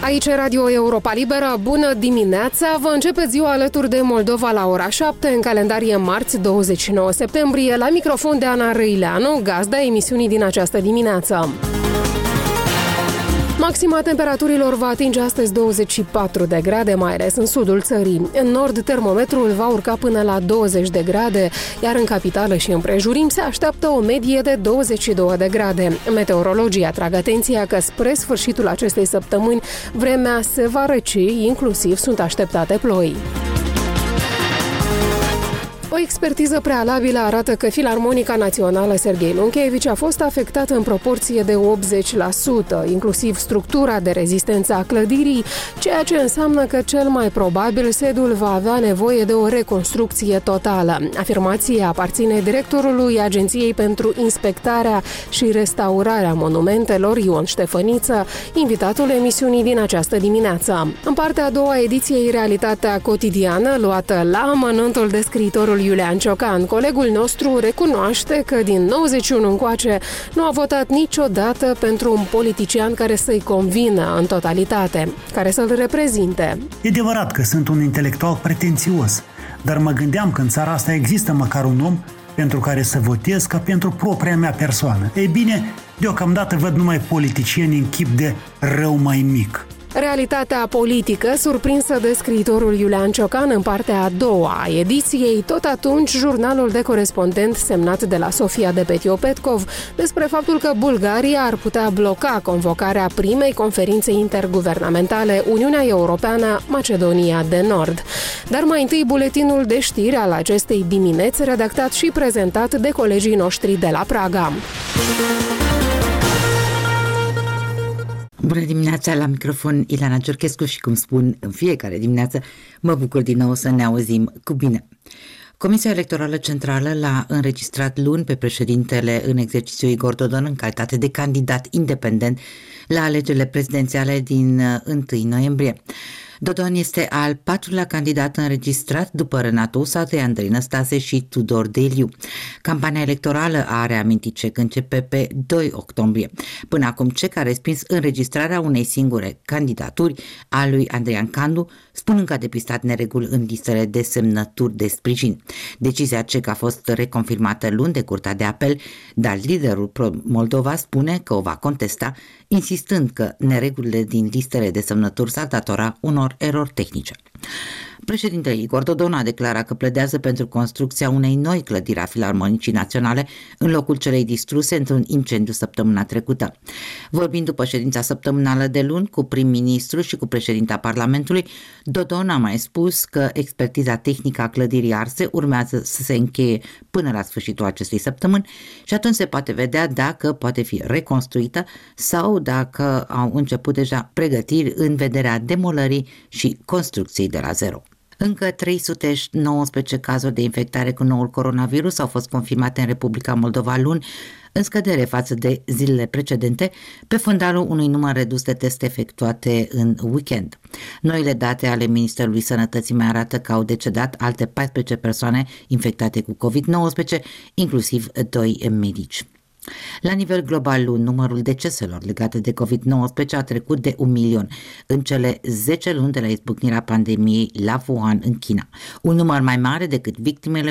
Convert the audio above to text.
Aici Radio Europa Liberă, bună dimineața! Vă începe ziua alături de Moldova la ora 7, în calendarie marți 29 septembrie, la microfon de Ana Răileanu, gazda emisiunii din această dimineață. Maxima temperaturilor va atinge astăzi 24 de grade, mai ales în sudul țării. În nord, termometrul va urca până la 20 de grade, iar în capitală și împrejurim se așteaptă o medie de 22 de grade. Meteorologii atrag atenția că spre sfârșitul acestei săptămâni vremea se va răci, inclusiv sunt așteptate ploi. O expertiză prealabilă arată că Filarmonica Națională Serghei Lunchevici a fost afectată în proporție de 80%, inclusiv structura de rezistență a clădirii, ceea ce înseamnă că cel mai probabil sedul va avea nevoie de o reconstrucție totală. Afirmația aparține directorului Agenției pentru Inspectarea și Restaurarea Monumentelor, Ion Ștefăniță, invitatul emisiunii din această dimineață. În partea a doua ediției Realitatea Cotidiană, luată la amănuntul de scriitorul Iulian Ciocan, colegul nostru recunoaște că din 91 încoace nu a votat niciodată pentru un politician care să-i convină în totalitate, care să-l reprezinte. E adevărat că sunt un intelectual pretențios, dar mă gândeam că în țara asta există măcar un om pentru care să votez ca pentru propria mea persoană. Ei bine, deocamdată văd numai politicieni în chip de rău mai mic. Realitatea politică, surprinsă de scriitorul Iulian Ciocan în partea a doua a ediției, tot atunci jurnalul de corespondent semnat de la Sofia de Petio-Petkov despre faptul că Bulgaria ar putea bloca convocarea primei conferințe interguvernamentale Uniunea Europeană-Macedonia de Nord. Dar mai întâi buletinul de știri al acestei dimineți, redactat și prezentat de colegii noștri de la Praga. Bună dimineața, la microfon Ileana Ciorchescu și, cum spun în fiecare dimineață, mă bucur din nou să ne auzim cu bine. Comisia Electorală Centrală l-a înregistrat luni pe președintele în exercițiu Igor Dodon în calitate de candidat independent la alegerile prezidențiale din 1 noiembrie. Dodon este al patrulea candidat înregistrat după Renato Usatu, Andrei Năstase și Tudor Deliu. Campania electorală a reamintit CEC începe pe 2 octombrie. Până acum CEC a respins înregistrarea unei singure candidaturi, a lui Andrian Candu, spunând că a depistat nereguli în listele de semnături de sprijin. Decizia CEC a fost reconfirmată luni de Curtea de Apel, dar liderul pro-Moldova spune că o va contesta, insistând că neregulile din listele de semnături s-ar datora unor erori tehnice. Președintele Igor Dodon a declarat că pledează pentru construcția unei noi clădiri a Filarmonicii Naționale în locul celei distruse într-un incendiu săptămâna trecută. Vorbind după ședința săptămânală de luni cu prim-ministru și cu președinta Parlamentului, Dodon a mai spus că expertiza tehnică a clădirii arse urmează să se încheie până la sfârșitul acestei săptămâni și atunci se poate vedea dacă poate fi reconstruită sau dacă au început deja pregătiri în vederea demolării și construcției de la zero. Încă 319 cazuri de infectare cu noul coronavirus au fost confirmate în Republica Moldova luni, în scădere față de zilele precedente, pe fundalul unui număr redus de teste efectuate în weekend. Noile date ale Ministerului Sănătății mai arată că au decedat alte 14 persoane infectate cu COVID-19, inclusiv 2 medici. La nivel global, numărul deceselor legate de COVID-19 a trecut de 1 milion în cele 10 luni de la izbucnirea pandemiei la Wuhan, în China. Un număr mai mare decât victimele